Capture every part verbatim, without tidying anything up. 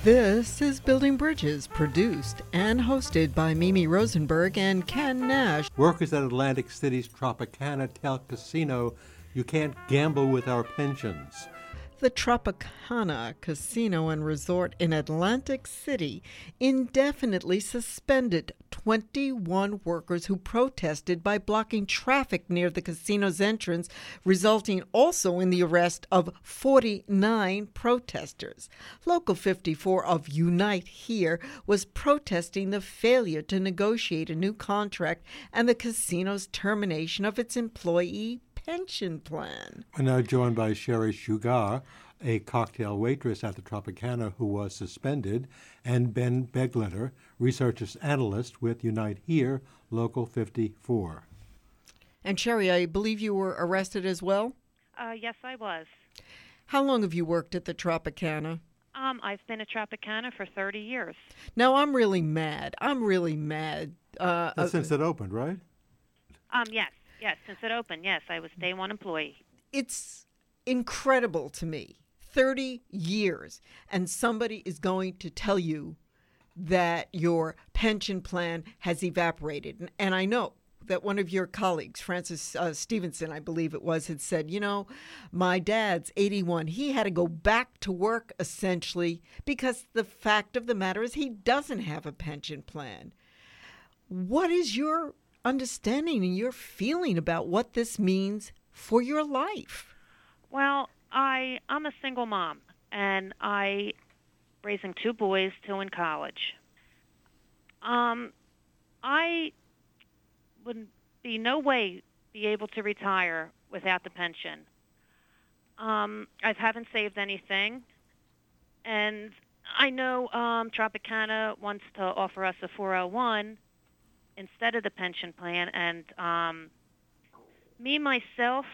This is Building Bridges, produced and hosted by Mimi Rosenberg and Ken Nash. Workers at Atlantic City's Tropicana tell casino, you can't gamble with our pensions. The Tropicana Casino and Resort in Atlantic City indefinitely suspended twenty-one workers who protested by blocking traffic near the casino's entrance, resulting also in the arrest of forty-nine protesters. Local fifty-four of Unite Here was protesting the failure to negotiate a new contract and the casino's termination of its employee pension plan. We're now joined by Sherry Sugar, a cocktail waitress at the Tropicana who was suspended, and Ben Begletter, research analyst with Unite Here, Local fifty-four. And Sherry, I believe you were arrested as well? Uh, yes, I was. How long have you worked at the Tropicana? Um, I've been at Tropicana for thirty years. Now, I'm really mad. I'm really mad. Uh, That's uh, since it opened, right? Um, yes. Yes, since it opened, yes, I was day one employee. It's incredible to me. thirty years, and somebody is going to tell you that your pension plan has evaporated. And I know that one of your colleagues, Francis uh, Stevenson, I believe it was, had said, you know, my dad's eighty-one. He had to go back to work, essentially, because the fact of the matter is he doesn't have a pension plan. What is your understanding and your feeling about what this means for your life? Well, I, I'm a single mom, and I raising two boys, two in college. Um, I would be no way be able to retire without the pension. Um, I haven't saved anything, and I know um, Tropicana wants to offer us a four oh one instead of the pension plan, and um, me, myself,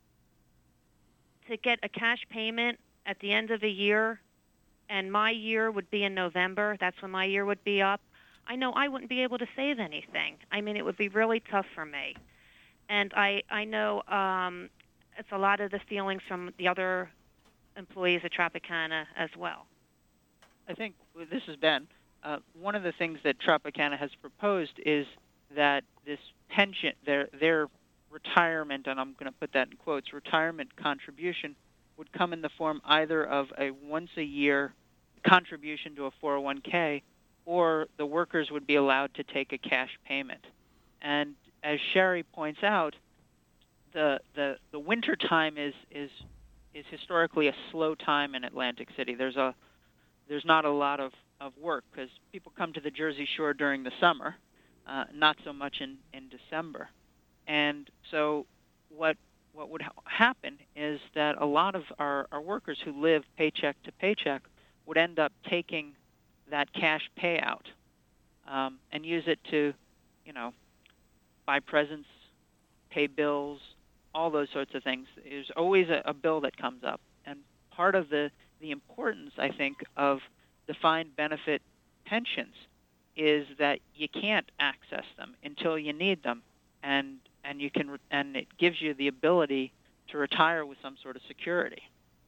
to get a cash payment at the end of a year, and my year would be in November, that's when my year would be up, I know I wouldn't be able to save anything. I mean, it would be really tough for me. And I, I know um, it's a lot of the feelings from the other employees at Tropicana as well. I think, this is Ben, uh, one of the things that Tropicana has proposed is that this pension, their their retirement, and I'm going to put that in quotes, retirement contribution would come in the form either of a once-a-year contribution to a four oh one k, or the workers would be allowed to take a cash payment. And as Sherry points out, the the, the winter time is, is is historically a slow time in Atlantic City. There's a there's not a lot of, of work because people come to the Jersey Shore during the summer, uh, not so much in, in December. And so what what would ha- happen is that a lot of our, our workers who live paycheck to paycheck would end up taking that cash payout um, and use it to, you know, buy presents, pay bills, all those sorts of things. There's always a, a bill that comes up. And part of the, the importance, I think, of defined benefit pensions is that you can't access them until you need them. And and you can and it gives you the ability to retire with some sort of security.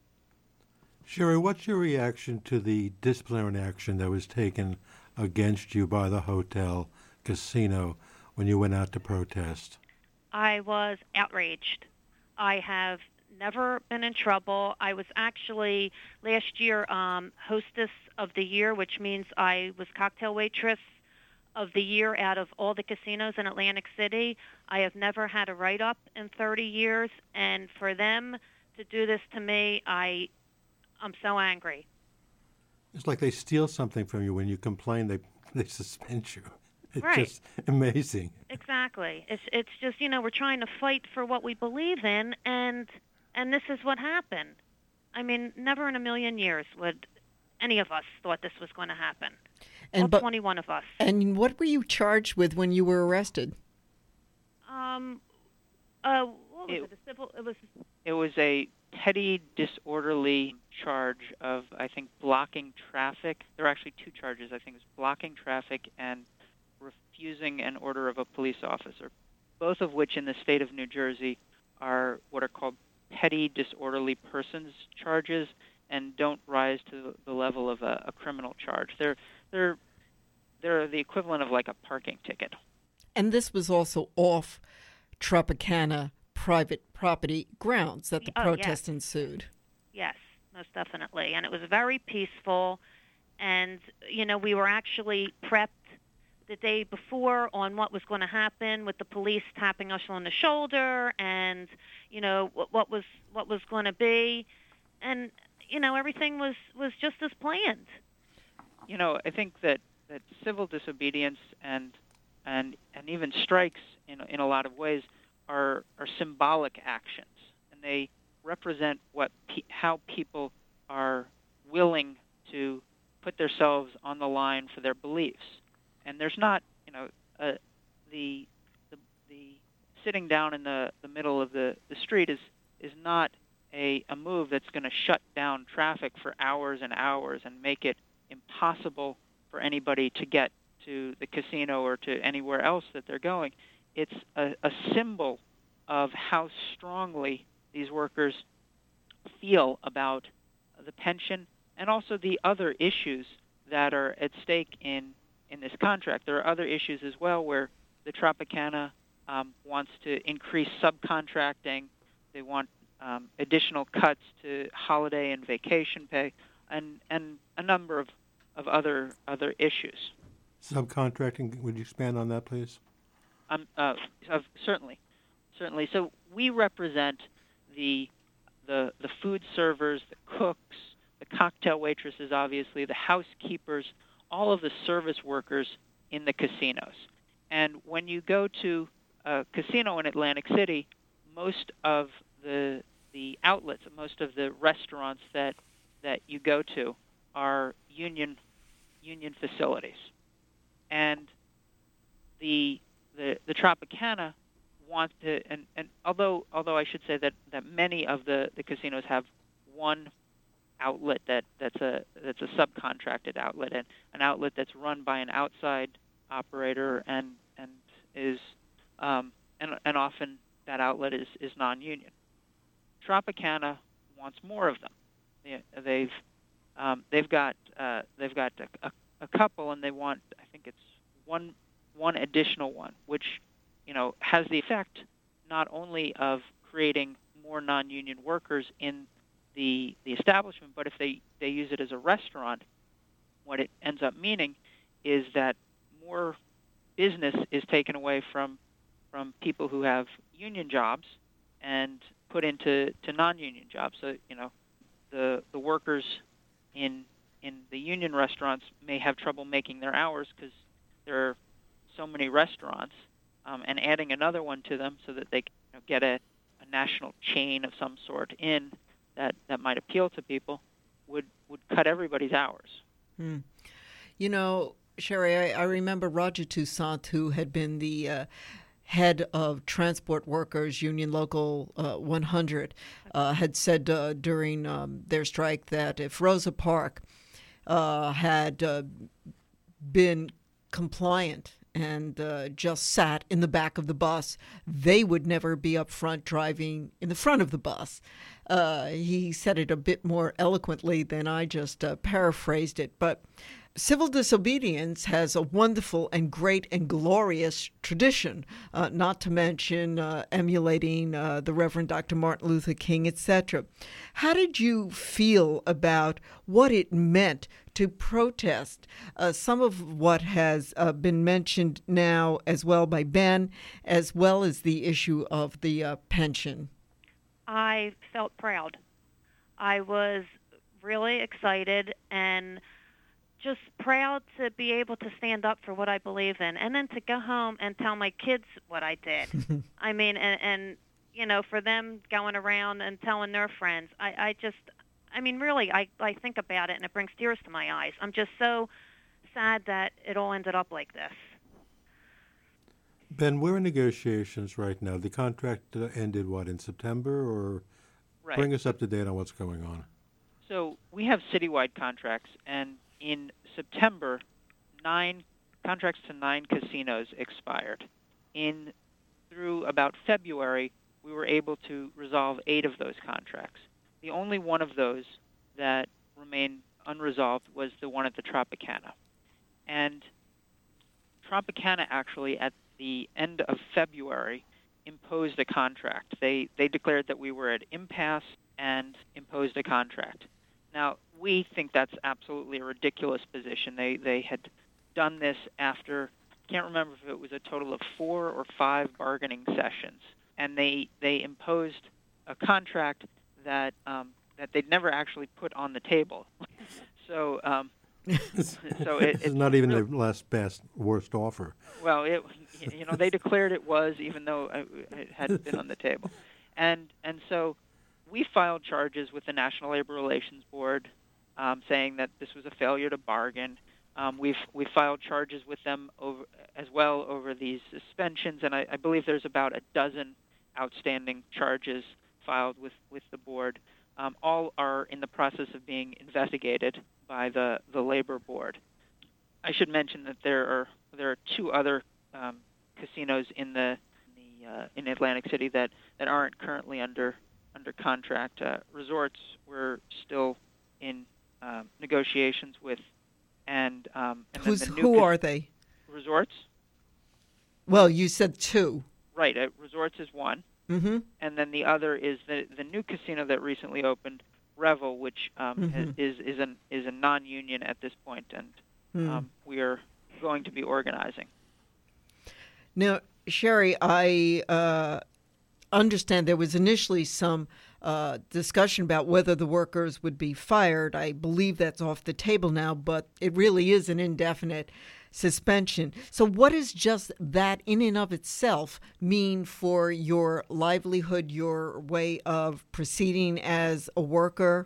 Sherry, what's your reaction to the disciplinary action that was taken against you by the hotel casino when you went out to protest? I was outraged. I have never been in trouble. I was actually last year um, hostess of the year, which means I was cocktail waitress of the year out of all the casinos in Atlantic City. I have never had a write-up in thirty years, and for them to do this to me, I, I'm so angry. It's like they steal something from you when you complain. They they suspend you. It's right. just amazing. Exactly. It's it's just, you know, we're trying to fight for what we believe in, and and this is what happened. I mean, never in a million years would any of us thought this was going to happen. And All but, twenty-one of us. And what were you charged with when you were arrested? Um, uh, what was it? It, A civil. It was. it was a petty disorderly charge of, I think, blocking traffic. There were actually two charges. I think it was blocking traffic and refusing an order of a police officer, both of which in the state of New Jersey are what are called petty disorderly persons charges, and don't rise to the level of a, a criminal charge. They're they're they're the equivalent of like a parking ticket. And this was also off Tropicana private property grounds that the Oh, protest yes. ensued. Yes, most definitely. And it was very peaceful. And, you know, we were actually prepped the day before on what was going to happen with the police tapping us on the shoulder and, you know, what, what was what was going to be. And, you know, everything was, was just as planned. You know, I think that, that civil disobedience and and and even strikes in in a lot of ways are are symbolic actions, and they represent what pe- how people are willing to put themselves on the line for their beliefs. And there's not, you know, uh, the, the the sitting down in the, the middle of the, the street is is not a, a move that's going to shut down traffic for hours and hours and make it impossible for anybody to get to the casino or to anywhere else that they're going. It's a, a symbol of how strongly these workers feel about the pension and also the other issues that are at stake in, in this contract. There are other issues as well where the Tropicana um, wants to increase subcontracting. They want um, additional cuts to holiday and vacation pay and, and a number of, of other other issues. Subcontracting, would you expand on that, please? Um, uh, uh, certainly, certainly. So we represent the the the food servers, the cooks, the cocktail waitresses, obviously, the housekeepers, all of the service workers in the casinos. And when you go to a casino in Atlantic City, most of the the outlets, most of the restaurants that that you go to are union union facilities. And the the the Tropicana wants to, and, and although although I should say that, that many of the, the casinos have one outlet that, that's a that's a subcontracted outlet and an outlet that's run by an outside operator and and is um, and and often that outlet is, is non-union. Tropicana wants more of them. They, they've um, they've got uh, they've got a, a a couple, and they want, I think it's one one additional one, which, you know, has the effect not only of creating more non-union workers in the the establishment, but if they, they use it as a restaurant, what it ends up meaning is that more business is taken away from from people who have union jobs and put into to non-union jobs. So, you know, the the workers in in the union restaurants may have trouble making their hours because there are so many restaurants, um, and adding another one to them so that they can, you know, get a, a national chain of some sort in that, that might appeal to people would, would cut everybody's hours. Hmm. You know, Sherry, I, I remember Roger Toussaint, who had been the uh, head of Transport Workers Union Local uh, one hundred, uh, had said uh, during um, their strike that if Rosa Parks uh, had uh, been compliant and uh, just sat in the back of the bus, they would never be up front driving in the front of the bus. Uh, he said it a bit more eloquently than I just uh, paraphrased it, but civil disobedience has a wonderful and great and glorious tradition, uh, not to mention uh, emulating uh, the Reverend Doctor Martin Luther King, et cetera. How did you feel about what it meant to protest uh, some of what has uh, been mentioned now as well by Ben, as well as the issue of the uh, pension? I felt proud. I was really excited and just proud to be able to stand up for what I believe in, and then to go home and tell my kids what I did. I mean, and, and you know, for them going around and telling their friends, I, I just, I mean, really, I, I think about it and it brings tears to my eyes. I'm just so sad that it all ended up like this. Ben, we're in negotiations right now. The contract uh, ended, what, in September? Or Right. Bring us up to date on what's going on. So we have citywide contracts, and in September, nine contracts to nine casinos expired. In through about February, we were able to resolve eight of those contracts. The only one of those that remained unresolved was the one at the Tropicana. And Tropicana actually, at the end of February, imposed a contract. They they declared that we were at impasse and imposed a contract. Now, we think that's absolutely a ridiculous position. They they had done this after, I can't remember if it was a total of four or five bargaining sessions, and they they imposed a contract that um, that they'd never actually put on the table. so um, so it, it's it's not even real, the last best worst offer. Well, it, you know, they declared it was, even though it hadn't been on the table, and and so we filed charges with the National Labor Relations Board, um, saying that this was a failure to bargain. Um, we've we filed charges with them over as well over these suspensions, and I, I believe there's about a dozen outstanding charges filed with, with the board. Um, all are in the process of being investigated by the, the labor board. I should mention that there are there are two other um, casinos in the, the uh, in Atlantic City that, that aren't currently under under contract. Uh, resorts we're still in um, negotiations with, and um, and Who's, then the new who cas- are they? Resorts. Well, you said two. Right. Uh, resorts is one. Mm-hmm. And then the other is the the new casino that recently opened, Revel, which um, Mm-hmm. is is an is a non-union at this point, and Mm. um, we are going to be organizing. Now, Sherry, I uh, understand there was initially some uh, discussion about whether the workers would be fired. I believe that's off the table now, but it really is an indefinite suspension. So what does just that in and of itself mean for your livelihood, your way of proceeding as a worker?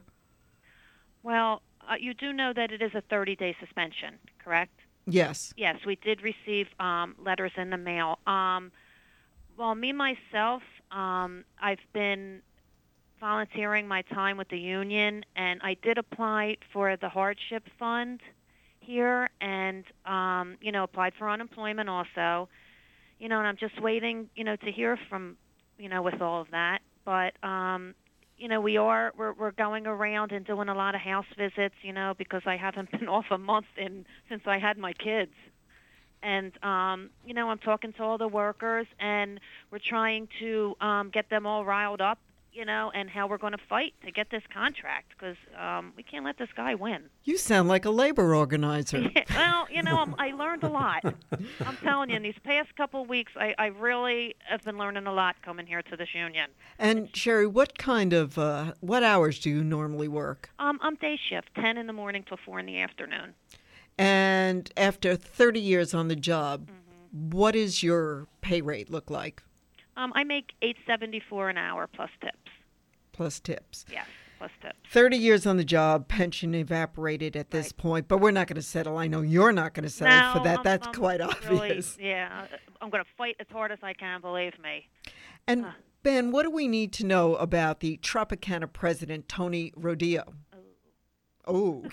Well, uh, you do know that it is a thirty-day suspension, correct? Yes. Yes, we did receive um, letters in the mail. Um, well, me, myself, um, I've been volunteering my time with the union, and I did apply for the hardship fund here and, um, you know, applied for unemployment also. You know, and I'm just waiting, you know, to hear from, you know, with all of that. But, um, you know, we are, we're, we're going around and doing a lot of house visits, you know, because I haven't been off a month in since I had my kids. And, um, you know, I'm talking to all the workers, and we're trying to um, get them all riled up, you know, and how we're going to fight to get this contract, because um, we can't let this guy win. You sound like a labor organizer. Well, you know, I'm, I learned a lot. I'm telling you, in these past couple of weeks, I, I really have been learning a lot coming here to this union. And Sherry, what kind of, uh, what hours do you normally work? Um, I'm day shift, ten in the morning till four in the afternoon. And after thirty years on the job, Mm-hmm. what is your pay rate look like? Um, I make eight seventy-four an hour plus tips. Plus tips. Yes, plus tips. thirty years on the job, pension evaporated at this Right. point, but we're not going to settle. I know you're not going to settle No, for that. I'm- That's I'm quite really- obvious. yeah, I'm going to fight as hard as I can, believe me. And Uh. Ben, what do we need to know about the Tropicana president, Tony Rodeo? Oh.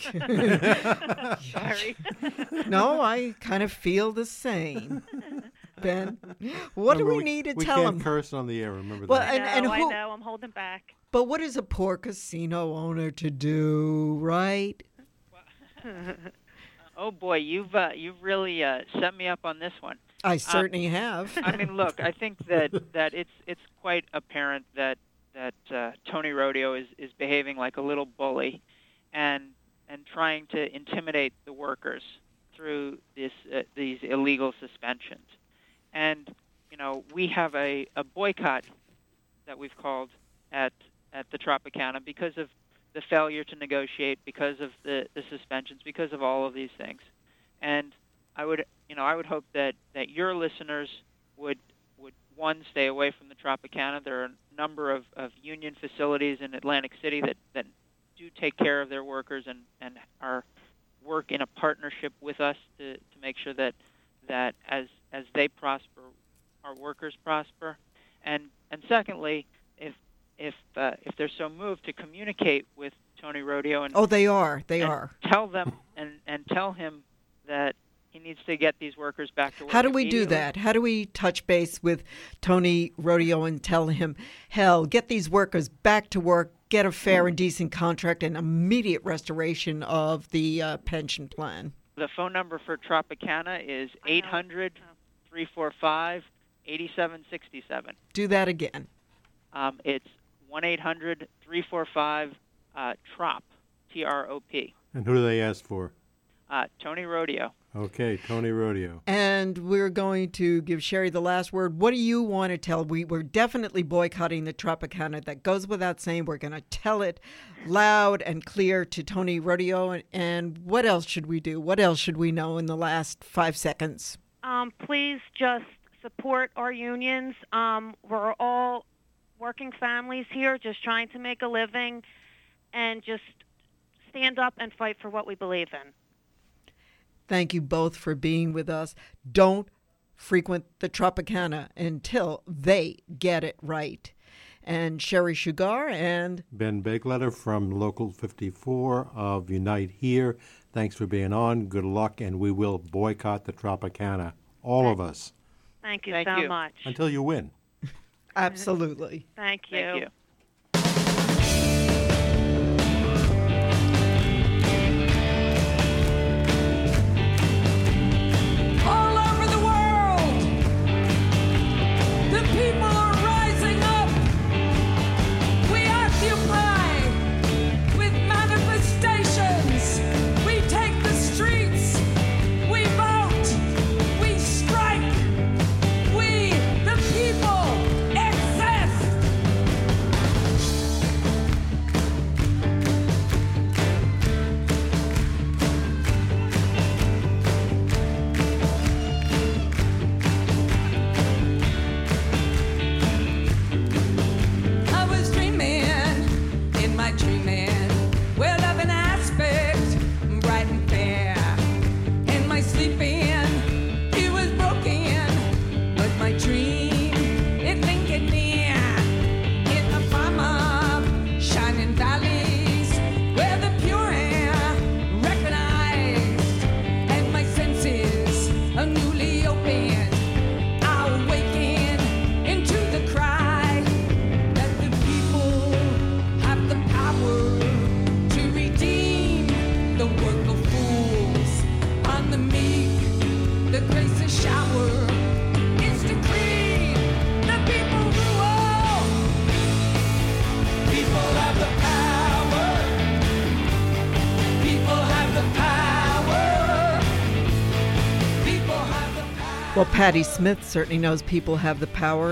Sorry. No, I kind of feel the same. Ben, what do Remember, we need to we tell can't him? curse on the air, remember Well, that. and- I and know, I who- know, I'm holding back. But what is a poor casino owner to do, right? Oh boy, you've uh, you've really uh, set me up on this one. I certainly have. I mean, look, I think that, that it's it's quite apparent that that uh, Tony Rodeo is, is behaving like a little bully, and and trying to intimidate the workers through this uh, these illegal suspensions. And you know, we have a, a boycott that we've called at at the Tropicana because of the failure to negotiate, because of the, the suspensions, because of all of these things. And I would, you know, I would hope that, that your listeners would, would one, stay away from the Tropicana. There are a number of, of union facilities in Atlantic City that, that do take care of their workers and, and are work in a partnership with us to, to make sure that, that as, as they prosper, our workers prosper. And, and secondly, if if uh, if they're so moved, to communicate with Tony Rodeo and Oh, they are. They and are. tell them and, and tell him that he he needs to get these workers back to work. How do we do immediately. that? How do we touch base with Tony Rodeo and tell him, hell, get these workers back to work, get a fair and decent contract, and immediate restoration of the uh, pension plan? The phone number for Tropicana is eight hundred, three four five, eight seven six seven. Do that again. Um, it's one eight hundred, three four five, T R O P, T R O P. And who do they ask for? Uh, Tony Rodeo. Okay, Tony Rodeo. And we're going to give Sherry the last word. What do you want to tell? We, we're definitely boycotting the Tropicana. That goes without saying. We're going to tell it loud and clear to Tony Rodeo. And, and what else should we do? What else should we know in the last five seconds? Um, please just support our unions. Um, we're all working families here just trying to make a living, and just stand up and fight for what we believe in. Thank you both for being with us. Don't frequent the Tropicana until they get it right. And Sherry Shugar and Ben Begletter from Local fifty-four of Unite Here. Thanks for being on. Good luck, and we will boycott the Tropicana. All Thank, of us. Thank you Thank so you. much. Until you win. absolutely. Thank you. Thank you. All over the world, the people are rising up. We occupy with manifestations. We take the streets. We vote. We strike. We, the people, exist. I was dreaming in my dreaming, where love and aspect bright and fair. In my sleeping, it was broken, but my dream it lingered near. In the farm of shining valleys, where the pure air recognized, and my senses are newly opened. I awaken into the cry that the people have the power to redeem the work of fools. On the meek, the grace is shower. It's decreed the people rule. People have the power. People have the power. People have the power. Well, Patti Smith certainly knows people have the power.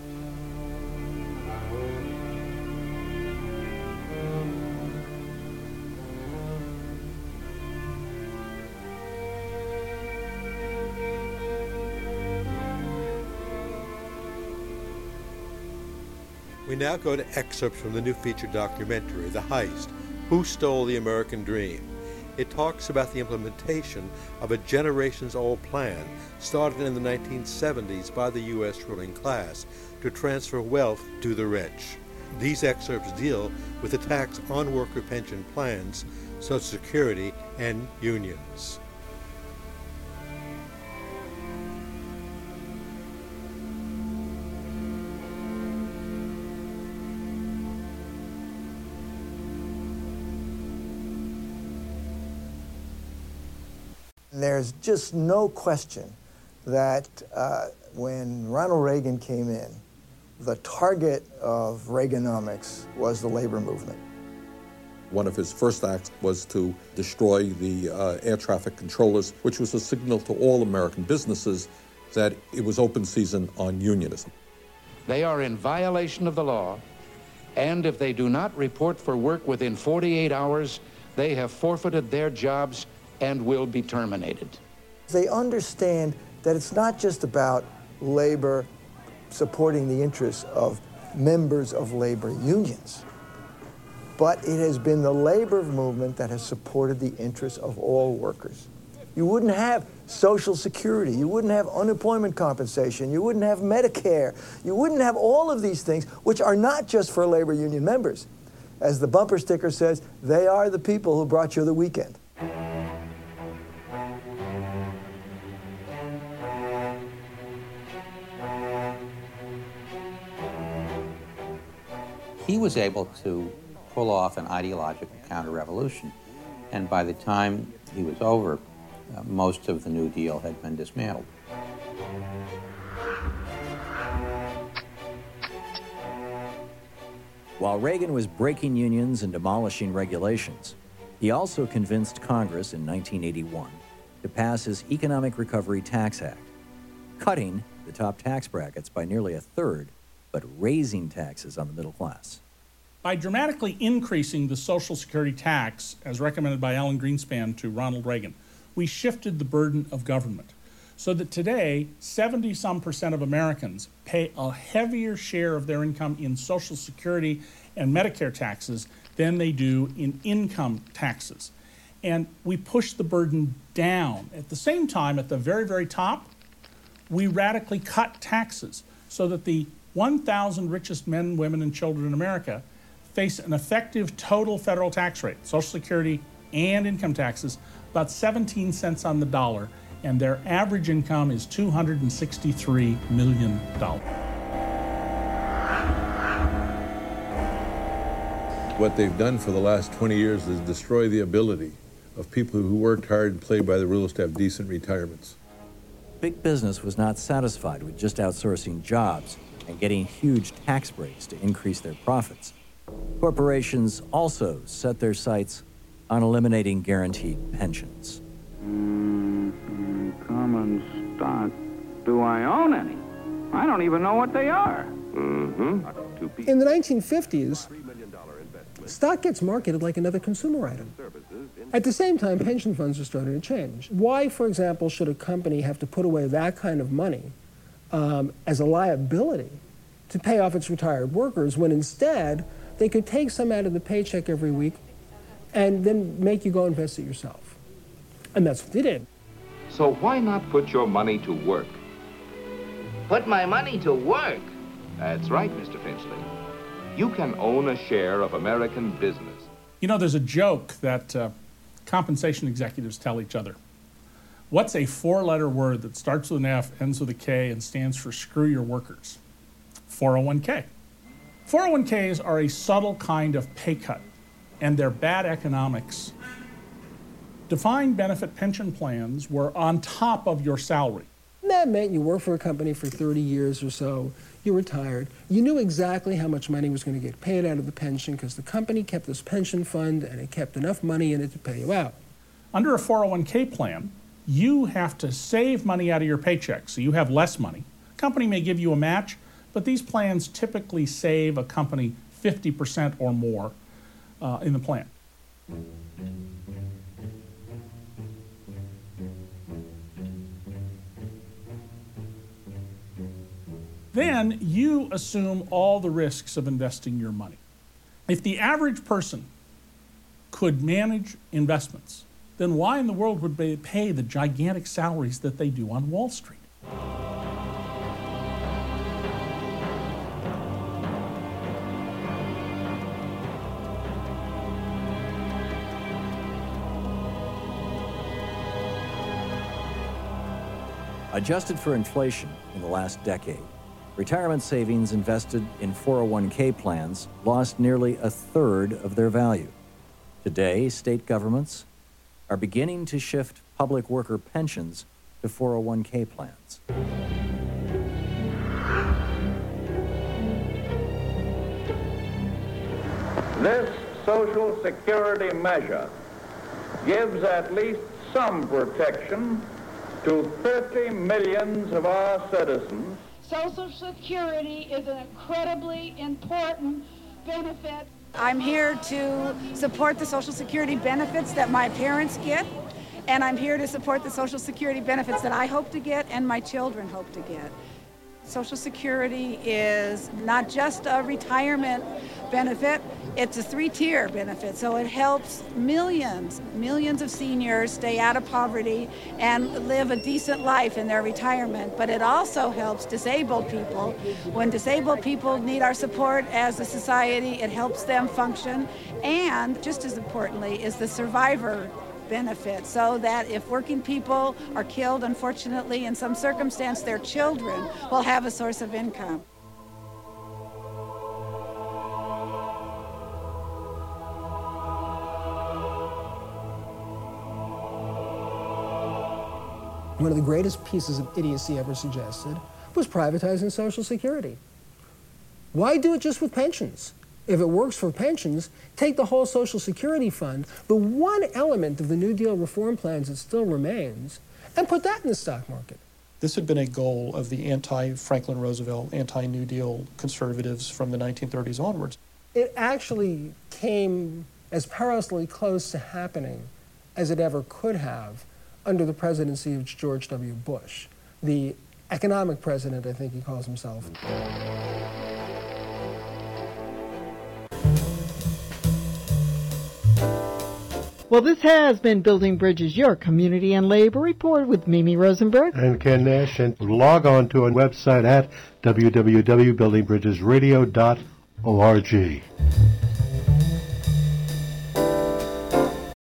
We now go to excerpts from the new feature documentary, The Heist, Who Stole the American Dream? It talks about the implementation of a generations-old plan started in the nineteen seventies by the U S ruling class to transfer wealth to the rich. These excerpts deal with attacks on worker pension plans, Social Security, and unions. There's just no question that uh, when Ronald Reagan came in, the target of Reaganomics was the labor movement. One of his first acts was to destroy the uh, air traffic controllers, which was a signal to all American businesses that it was open season on unionism. They are in violation of the law, and if they do not report for work within forty-eight hours, they have forfeited their jobs and will be terminated. They understand that it's not just about labor supporting the interests of members of labor unions, but it has been the labor movement that has supported the interests of all workers. You wouldn't have Social Security, you wouldn't have unemployment compensation, you wouldn't have Medicare, you wouldn't have all of these things, which are not just for labor union members. As the bumper sticker says, they are the people who brought you the weekend. he was able to pull off an ideological counter-revolution. And by the time he was over, uh, most of the New Deal had been dismantled. While Reagan was breaking unions and demolishing regulations, he also convinced Congress in nineteen eighty-one to pass his Economic Recovery Tax Act, cutting the top tax brackets by nearly a third, but raising taxes on the middle class. By dramatically increasing the Social Security tax, as recommended by Alan Greenspan to Ronald Reagan, we shifted the burden of government so that today, seventy-some percent of Americans pay a heavier share of their income in Social Security and Medicare taxes than they do in income taxes. And we pushed the burden down. At the same time, at the very, very top, we radically cut taxes so that the one thousand richest men, women, and children in America face an effective total federal tax rate, Social Security and income taxes, about seventeen cents on the dollar, and their average income is two hundred sixty-three million dollars. What they've done for the last twenty years is destroy the ability of people who worked hard and played by the rules to have decent retirements. Big business was not satisfied with just outsourcing jobs and getting huge tax breaks to increase their profits. Corporations also set their sights on eliminating guaranteed pensions. Mm, common stock. Do I own any? I don't even know what they are. Mm-hmm. In the nineteen fifties, stock gets marketed like another consumer item. At the same time, pension funds are starting to change. Why, for example, should a company have to put away that kind of money um, as a liability to pay off its retired workers when instead they could take some out of the paycheck every week and then make you go invest it yourself? And that's what they did. So why not put your money to work? Put my money to work? That's right, Mister Finchley. You can own a share of American business. You know, there's a joke that uh, compensation executives tell each other. What's a four-letter word that starts with an F, ends with a K, and stands for screw your workers? four oh one K. four oh one Ks are a subtle kind of pay cut, and they're bad economics. Defined benefit pension plans were on top of your salary. And that meant you worked for a company for thirty years or so, you retired, you knew exactly how much money was going to get paid out of the pension because the company kept this pension fund and it kept enough money in it to pay you out. Under a four oh one K plan, you have to save money out of your paycheck, so you have less money. A company may give you a match, but these plans typically save a company fifty percent or more uh, in the plan. Then you assume all the risks of investing your money. If the average person could manage investments, then why in the world would they pay the gigantic salaries that they do on Wall Street? Adjusted for inflation in the last decade, retirement savings invested in four oh one K plans lost nearly a third of their value. Today, state governments are beginning to shift public worker pensions to four oh one K plans. This Social Security measure gives at least some protection to thirty millions of our citizens. Social Security is an incredibly important benefit. I'm here to support the Social Security benefits that my parents get, and I'm here to support the Social Security benefits that I hope to get and my children hope to get. Social Security is not just a retirement benefit, it's a three-tier benefit. So it helps millions, millions of seniors stay out of poverty and live a decent life in their retirement. But it also helps disabled people. When disabled people need our support as a society, it helps them function. And just as importantly is the survivor benefit, so that if working people are killed, unfortunately, in some circumstance, their children will have a source of income. one of the greatest pieces of idiocy ever suggested, was privatizing Social Security. Why do it just with pensions? If it works for pensions, take the whole Social Security fund, the one element of the New Deal reform plans that still remains, and put that in the stock market. This had been a goal of the anti-Franklin Roosevelt, anti-New Deal conservatives from the nineteen thirties onwards. It actually came as perilously close to happening as it ever could have under the presidency of George W. Bush, the economic president, I think he calls himself. Well, this has been Building Bridges, your community and labor report with Mimi Rosenberg and Ken Nash. And log on to our website at w w w dot building bridges radio dot org.